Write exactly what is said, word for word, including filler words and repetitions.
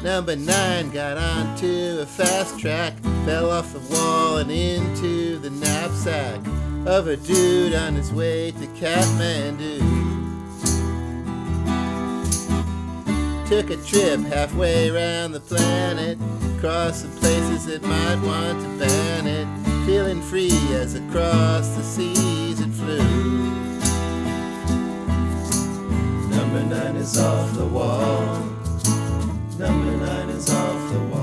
Number nine got onto a fast track, fell off the wall and into the knapsack of a dude on his way to Kathmandu. Took a trip halfway around the planet, across some places that might want to ban it, feeling free as across the seas it flew. Number nine is off the wall. Number nine is off the wall.